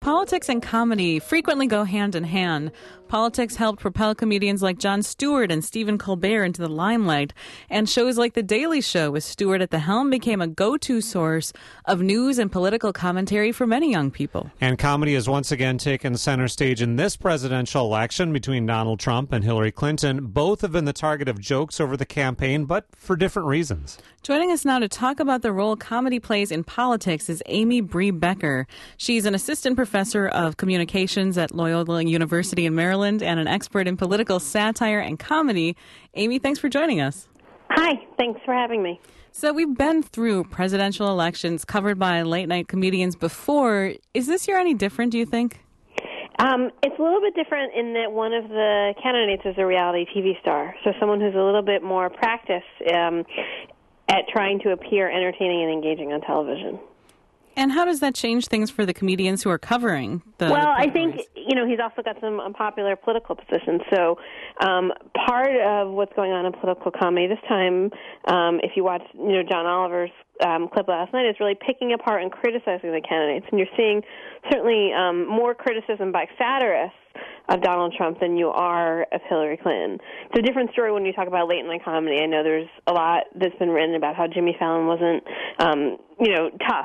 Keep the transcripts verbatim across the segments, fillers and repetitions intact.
politics and comedy frequently go hand in hand. Politics helped propel comedians like Jon Stewart and Stephen Colbert into the limelight, and shows like The Daily Show with Stewart at the helm became a go-to source of news and political commentary for many young people. And comedy has once again taken center stage in this presidential election between Donald Trump and Hillary Clinton. Both have been the target of jokes over the campaign, but for different reasons. Joining us now to talk about the role comedy plays in politics is Amy Bree Becker. She's an assistant professor of communications at Loyola University in Maryland and an expert in political satire and comedy. Amy, thanks for joining us. Hi, thanks for having me. So we've been through presidential elections covered by late-night comedians before. Is this year any different, do you think? Um, it's a little bit different in that one of the candidates is a reality T V star, so someone who's a little bit more practiced um, at trying to appear entertaining and engaging on television. And how does that change things for the comedians who are covering the Well, the I think, you know, he's also got some unpopular political positions. So um, part of what's going on in political comedy this time, um, if you watch, you know, John Oliver's um, clip last night, is really picking apart and criticizing the candidates. And you're seeing certainly um, more criticism by satirists of Donald Trump than you are of Hillary Clinton. It's a different story when you talk about late-night comedy. I know there's a lot that's been written about how Jimmy Fallon wasn't, um, you know, tough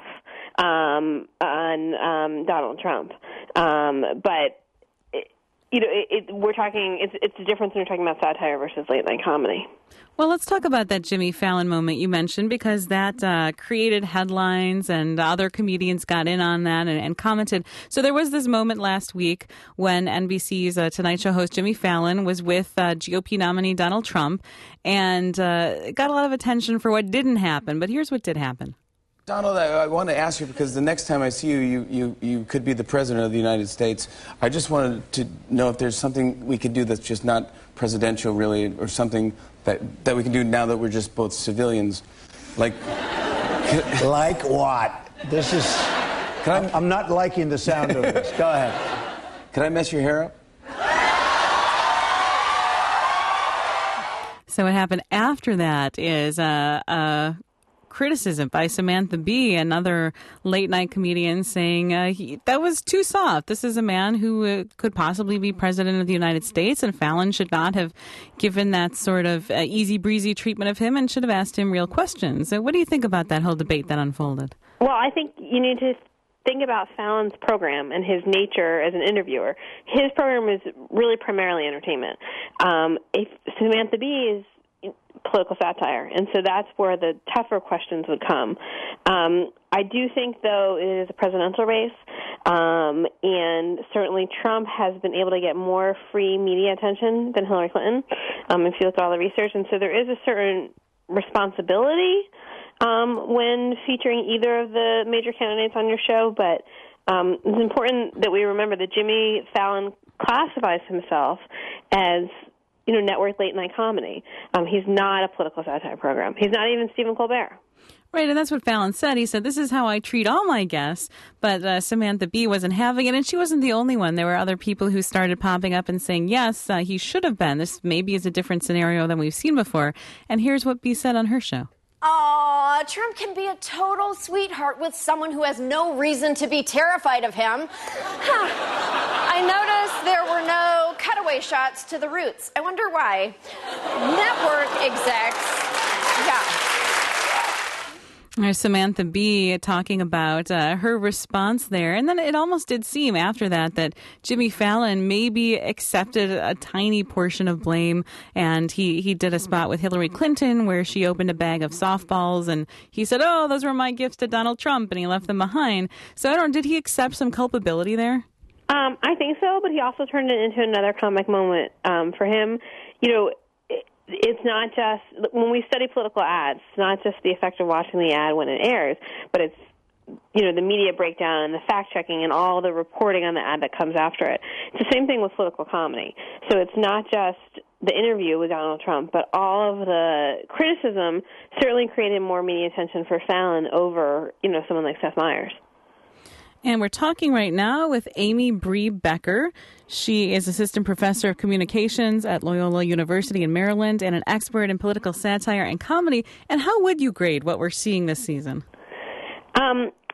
um, on um, Donald Trump. Um, but, it, you know, it, it, we're talking, it's, it's a difference when you're talking about satire versus late-night comedy. Well, let's talk about that Jimmy Fallon moment you mentioned, because that uh, created headlines and other comedians got in on that and, and commented. So there was this moment last week when N B C's uh, Tonight Show host Jimmy Fallon was with uh, G O P nominee Donald Trump and uh, got a lot of attention for what didn't happen. But here's what did happen. Donald, I, I want to ask you, because the next time I see you, you, you, you could be the President of the United States. I just wanted to know if there's something we could do that's just not presidential, really, or something that, that we can do now that we're just both civilians. Like... Like what? This is... Can I, I'm not liking the sound of this. Go ahead. Can I mess your hair up? So what happened after that is... Uh, uh, criticism by Samantha Bee, another late-night comedian, saying uh, he, that was too soft. This is a man who uh, could possibly be president of the United States, and Fallon should not have given that sort of uh, easy-breezy treatment of him and should have asked him real questions. So what do you think about that whole debate that unfolded? Well, I think you need to think about Fallon's program and his nature as an interviewer. His program is really primarily entertainment. Um, if Samantha Bee is political satire, and so that's where the tougher questions would come. Um, I do think, though, it is a presidential race, um, and certainly Trump has been able to get more free media attention than Hillary Clinton, um, if you look at all the research, and so there is a certain responsibility um, when featuring either of the major candidates on your show, but um, it's important that we remember that Jimmy Fallon classifies himself as you know, network late-night comedy. Um, he's not a political satire program. He's not even Stephen Colbert. Right, and that's what Fallon said. He said, this is how I treat all my guests, but uh, Samantha Bee wasn't having it, and she wasn't the only one. There were other people who started popping up and saying, yes, uh, he should have been. This maybe is a different scenario than we've seen before. And here's what Bee said on her show. Aw, Trump can be a total sweetheart with someone who has no reason to be terrified of him. Huh. I noticed there were no cutaway shots to the roots. I wonder why. Network execs, yeah. There's Samantha Bee talking about uh, her response there. And then it almost did seem after that that Jimmy Fallon maybe accepted a tiny portion of blame. And he, he did a spot with Hillary Clinton where she opened a bag of softballs. And he said, oh, those were my gifts to Donald Trump. And he left them behind. So I don't know, did he accept some culpability there? Um, I think so, but he also turned it into another comic moment um, for him. You know, it's not just, when we study political ads, it's not just the effect of watching the ad when it airs, but it's, you know, the media breakdown and the fact-checking and all the reporting on the ad that comes after it. It's the same thing with political comedy. So it's not just the interview with Donald Trump, but all of the criticism certainly created more media attention for Fallon over, you know, someone like Seth Meyers. And we're talking right now with Amy Bree Becker. She is assistant professor of communications at Loyola University in Maryland and an expert in political satire and comedy. And how would you grade what we're seeing this season? Um,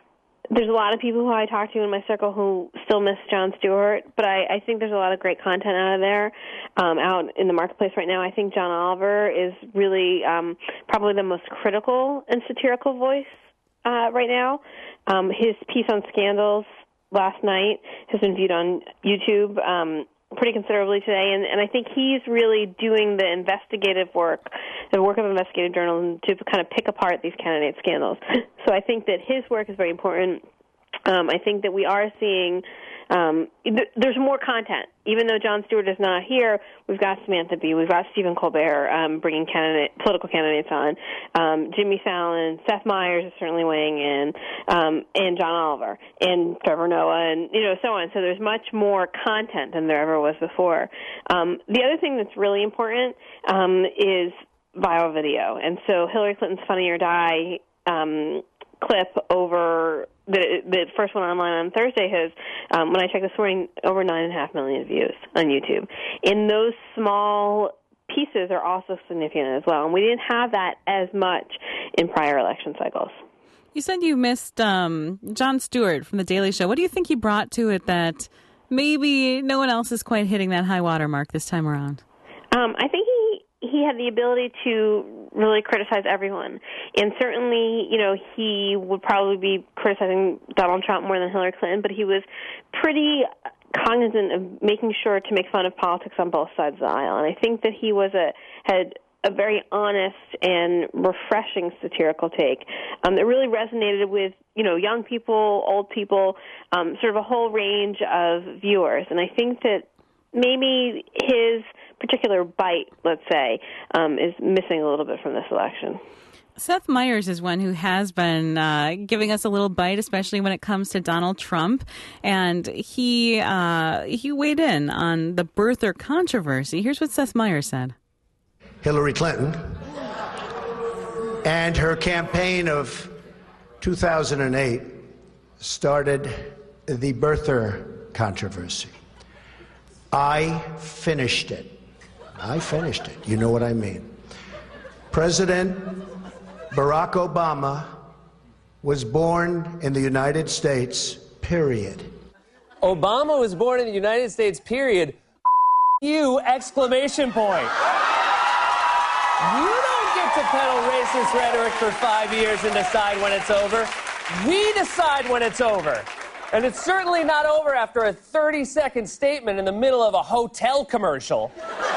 there's a lot of people who I talk to in my circle who still miss Jon Stewart, but I, I think there's a lot of great content out of there, um, out in the marketplace right now. I think John Oliver is really um, probably the most critical and satirical voice uh, right now. Um, his piece on scandals last night has been viewed on YouTube um, pretty considerably today, and, and I think he's really doing the investigative work, the work of investigative journalism to kind of pick apart these candidate scandals. So I think that his work is very important. Um, I think that we are seeing um, th- there's more content. Even though Jon Stewart is not here, we've got Samantha Bee, we've got Stephen Colbert um, bringing candidate, political candidates on, um, Jimmy Fallon, Seth Meyers is certainly weighing in, um, and John Oliver, and Trevor Noah, and you know so on. So there's much more content than there ever was before. Um, the other thing that's really important um, is viral video, and so Hillary Clinton's Funny or Die um, clip over the the first one online on Thursday has, um, when I checked this morning, over nine and a half million views on YouTube. And those small pieces are also significant as well, and we didn't have that as much in prior election cycles. You said you missed um, Jon Stewart from The Daily Show. What do you think he brought to it that maybe no one else is quite hitting that high water mark this time around? Um, I think he he had the ability to really criticize everyone. And certainly, you know, he would probably be criticizing Donald Trump more than Hillary Clinton, but he was pretty cognizant of making sure to make fun of politics on both sides of the aisle. And I think that he was a had a very honest and refreshing satirical take um, that really resonated with, you know, young people, old people, um, sort of a whole range of viewers. And I think that maybe his particular bite, let's say, um, is missing a little bit from this election. Seth Meyers is one who has been uh, giving us a little bite, especially when it comes to Donald Trump. And he uh, he weighed in on the birther controversy. Here's what Seth Meyers said. Hillary Clinton and her campaign of two thousand eight started the birther controversy. I finished it. I finished it. You know what I mean. President Barack Obama was born in the United States, period. Obama was born in the United States, period. You, exclamation point. You don't get to peddle racist rhetoric for five years and decide when it's over. We decide when it's over. And it's certainly not over after a thirty-second statement in the middle of a hotel commercial.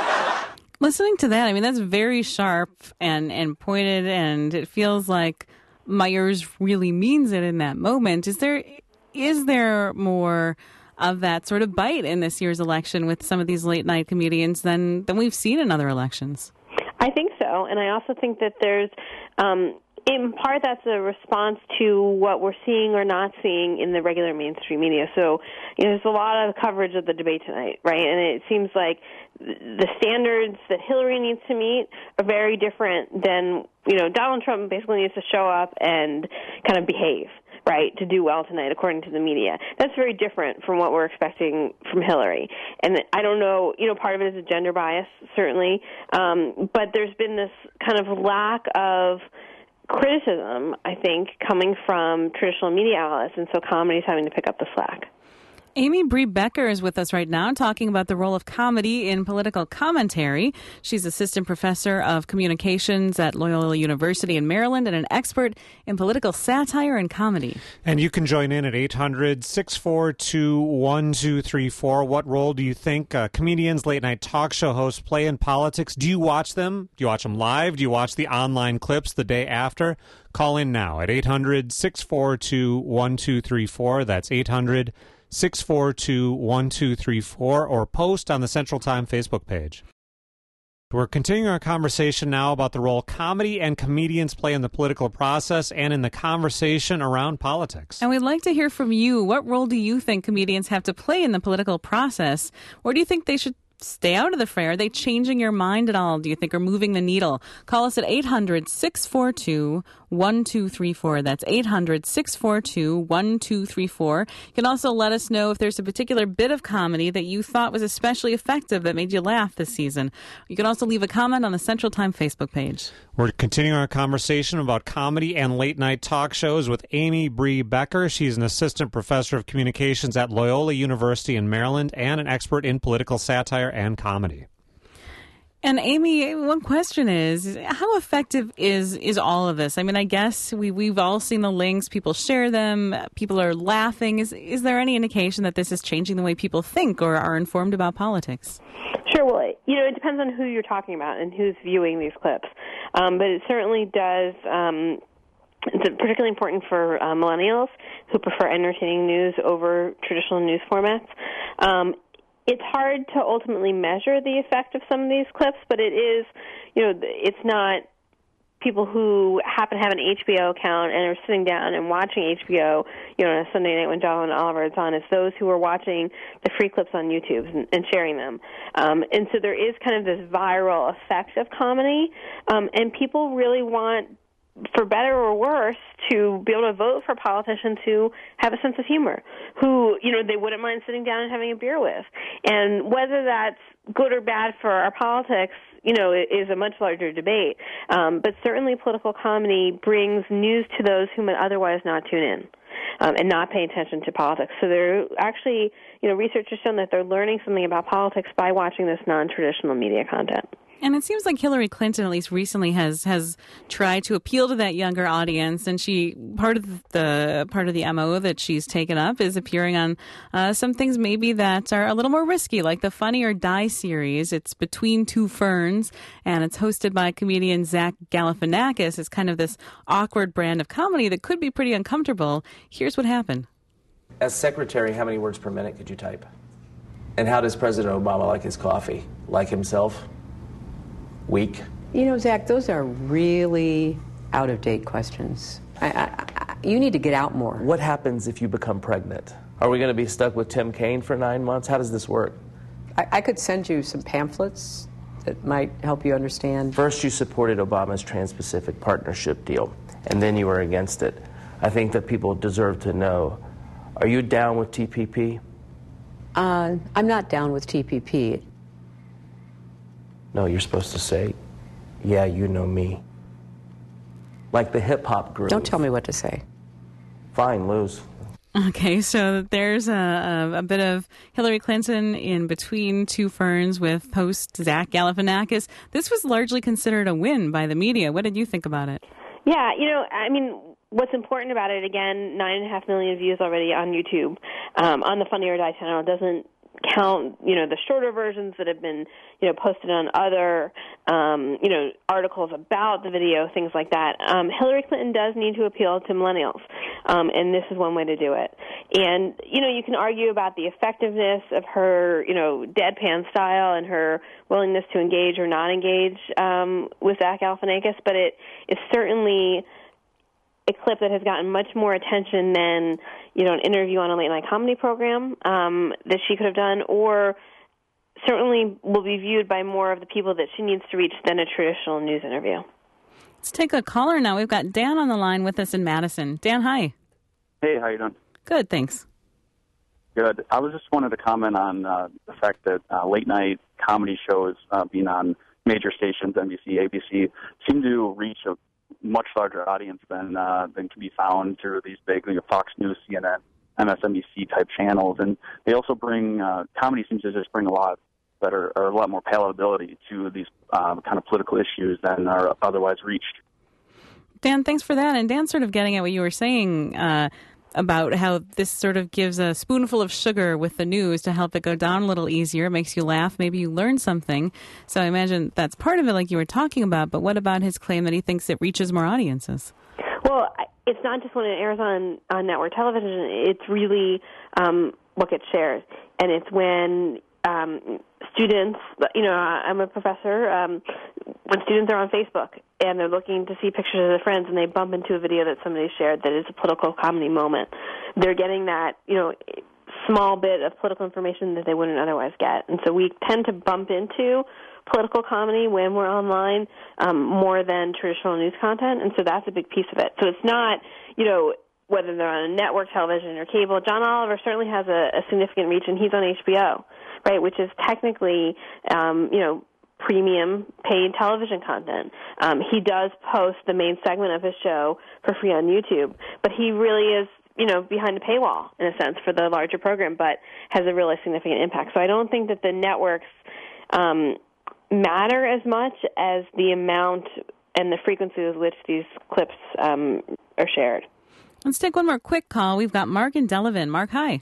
Listening to that, I mean, that's very sharp and, and pointed, and it feels like Meyers really means it in that moment. Is there is there more of that sort of bite in this year's election with some of these late-night comedians than, than we've seen in other elections? I think so, and I also think that there's... Um, in part, that's a response to what we're seeing or not seeing in the regular mainstream media. So, you know, there's a lot of coverage of the debate tonight, right? And it seems like the standards that Hillary needs to meet are very different than, you know, Donald Trump basically needs to show up and kind of behave, right, to do well tonight, according to the media. That's very different from what we're expecting from Hillary. And I don't know, you know, part of it is a gender bias, certainly, um, but there's been this kind of lack of criticism, I think, coming from traditional media outlets, and so comedy is having to pick up the slack. Amy Bree Becker is with us right now talking about the role of comedy in political commentary. She's assistant professor of communications at Loyola University in Maryland and an expert in political satire and comedy. And you can join in at eight hundred, six four two, one two three four. What role do you think uh, comedians, late-night talk show hosts play in politics? Do you watch them? Do you watch them live? Do you watch the online clips the day after? Call in now at eight hundred, six four two, one two three four. That's eight hundred, six four two, one two three four, or post on the Central Time Facebook page. We're continuing our conversation now about the role comedy and comedians play in the political process and in the conversation around politics. And we'd like to hear from you. What role do you think comedians have to play in the political process? Or do you think they should stay out of the fray? Are they changing your mind at all, do you think, or moving the needle? Call us at eight hundred, six four two, one two three four. That's eight hundred, six four two, one two three four. You can also let us know if there's a particular bit of comedy that you thought was especially effective that made you laugh this season. You can also leave a comment on the Central Time Facebook page. We're continuing our conversation about comedy and late-night talk shows with Amy Bree Becker. She's an assistant professor of communications at Loyola University in Maryland and an expert in political satire and comedy. And Amy, one question is, how effective is is all of this? I mean, I guess we, we've all seen the links. People share them. People are laughing. Is, is there any indication that this is changing the way people think or are informed about politics? Sure. Well, you know, it depends on who you're talking about and who's viewing these clips. Um, but it certainly does. Um, it's particularly important for uh, millennials who prefer entertaining news over traditional news formats. Um, it's hard to ultimately measure the effect of some of these clips, but it is, you know, it's not people who happen to have an H B O account and are sitting down and watching H B O, you know, on a Sunday night when John Oliver is on. It's those who are watching the free clips on YouTube and, and sharing them. Um, and so there is kind of this viral effect of comedy, um, and people really want, for better or worse, to be able to vote for politicians who have a sense of humor, who, you know, they wouldn't mind sitting down and having a beer with. And whether that's good or bad for our politics, you know, is a much larger debate. Um, but certainly political comedy brings news to those who might otherwise not tune in um, and not pay attention to politics. So they're actually, you know, research has shown that they're learning something about politics by watching this non-traditional media content. And it seems like Hillary Clinton, at least recently, has has tried to appeal to that younger audience. And she part of the part of the M O that she's taken up is appearing on uh, some things maybe that are a little more risky, like the Funny or Die series. It's Between Two Ferns, and it's hosted by comedian Zach Galifianakis. It's kind of this awkward brand of comedy that could be pretty uncomfortable. Here's what happened. As secretary, how many words per minute could you type? And how does President Obama like his coffee? Like himself? Weak? You know, Zach, those are really out-of-date questions. I, I, I, you need to get out more. What happens if you become pregnant? Are we going to be stuck with Tim Kaine for nine months? How does this work? I, I could send you some pamphlets that might help you understand. First, you supported Obama's Trans-Pacific Partnership deal, and then you were against it. I think that people deserve to know. Are you down with T P P? Uh, I'm not down with T P P. No, you're supposed to say, yeah, you know me. Like the hip-hop group. Don't tell me what to say. Fine, lose. Okay, so there's a, a, a bit of Hillary Clinton in Between Two Ferns with host Zach Galifianakis. This was largely considered a win by the media. What did you think about it? Yeah, you know, I mean, what's important about it, again, nine and a half million views already on YouTube. Um, on the Funny or Die channel, doesn't count, you know, the shorter versions that have been, you know, posted on other, um, you know, articles about the video, things like that. Um, Hillary Clinton does need to appeal to millennials, um, and this is one way to do it. And, you know, you can argue about the effectiveness of her, you know, deadpan style and her willingness to engage or not engage um, with Zach Galifianakis, but it is certainly a clip that has gotten much more attention than, you know, an interview on a late-night comedy program um, that she could have done, or certainly will be viewed by more of the people that she needs to reach than a traditional news interview. Let's take a caller now. We've got Dan on the line with us in Madison. Dan, hi. Hey, how you doing? Good, thanks. Good. I was just wanted to comment on uh, the fact that uh, late-night comedy shows uh, being on major stations, N B C, A B C, seem to reach a much larger audience than uh, than can be found through these big, you know, Fox News, C N N, M S N B C type channels, and they also bring uh, comedy seems to just bring a lot better or a lot more palatability to these um, kind of political issues than are otherwise reached. Dan, thanks for that. And Dan, sort of getting at what you were saying uh, about how this sort of gives a spoonful of sugar with the news to help it go down a little easier. It makes you laugh. Maybe you learn something. So I imagine that's part of it, like you were talking about. But what about his claim that he thinks it reaches more audiences? Well, it's not just when it airs on, on network television. It's really um, what gets shared. And it's when um, students, you know, I'm a professor, um, when students are on Facebook and they're looking to see pictures of their friends and they bump into a video that somebody shared that is a political comedy moment, they're getting that, you know, small bit of political information that they wouldn't otherwise get. And so we tend to bump into political comedy when we're online um, more than traditional news content, and so that's a big piece of it. So it's not, you know, whether they're on network television or cable. John Oliver certainly has a, a significant reach, and he's on H B O, right, which is technically, um, you know, premium paid television content. Um, he does post the main segment of his show for free on YouTube, but he really is, you know, behind the paywall, in a sense, for the larger program, but has a really significant impact. So I don't think that the networks um, matter as much as the amount and the frequency with which these clips um, are shared. Let's take one more quick call. We've got Mark and Delavan. Mark, hi.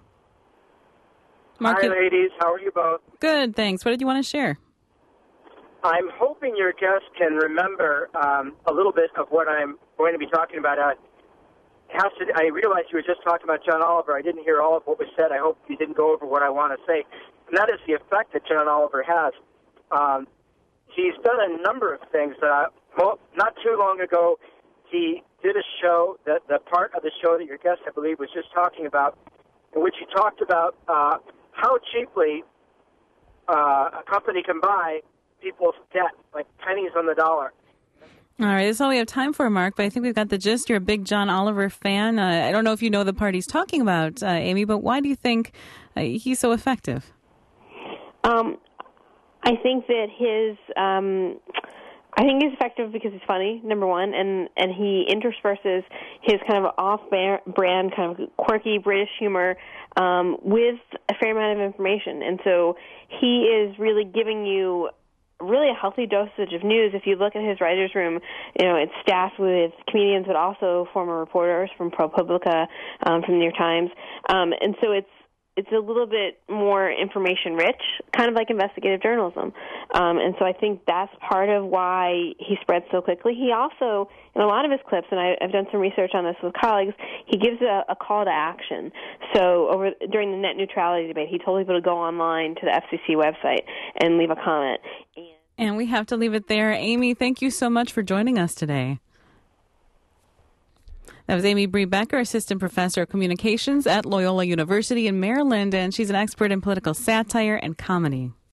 Mark, hi, ladies. How are you both? Good, thanks. What did you want to share? I'm hoping your guest can remember um, a little bit of what I'm going to be talking about. Uh, has to, I realized you were just talking about John Oliver. I didn't hear all of what was said. I hope you didn't go over what I want to say. And that is the effect that John Oliver has. Um, he's done a number of things. Uh, well, not too long ago, he did a show, that the part of the show that your guest, I believe, was just talking about, in which he talked about uh, how cheaply uh, a company can buy people's debt, like pennies on the dollar. All right, that's all we have time for, Mark, but I think we've got the gist. You're a big John Oliver fan. Uh, I don't know if you know the part he's talking about, uh, Amy, but why do you think uh, he's so effective? Um, I think that his... Um, I think he's effective because he's funny, number one, and, and he intersperses his kind of off-brand, kind of quirky British humor um, with a fair amount of information. And so he is really giving you really a healthy dosage of news. If you look at his writer's room, you know, it's staffed with comedians but also former reporters from ProPublica, um, from the New York Times. Um, and so it's It's a little bit more information-rich, kind of like investigative journalism. Um, and so I think that's part of why he spreads so quickly. He also, in a lot of his clips, and I, I've done some research on this with colleagues, he gives a, a call to action. So over during the net neutrality debate, he told people to go online to the F C C website and leave a comment. And, and we have to leave it there. Amy, thank you so much for joining us today. That was Amy Bree Becker, Assistant Professor of Communications at Loyola University in Maryland, and she's an expert in political satire and comedy.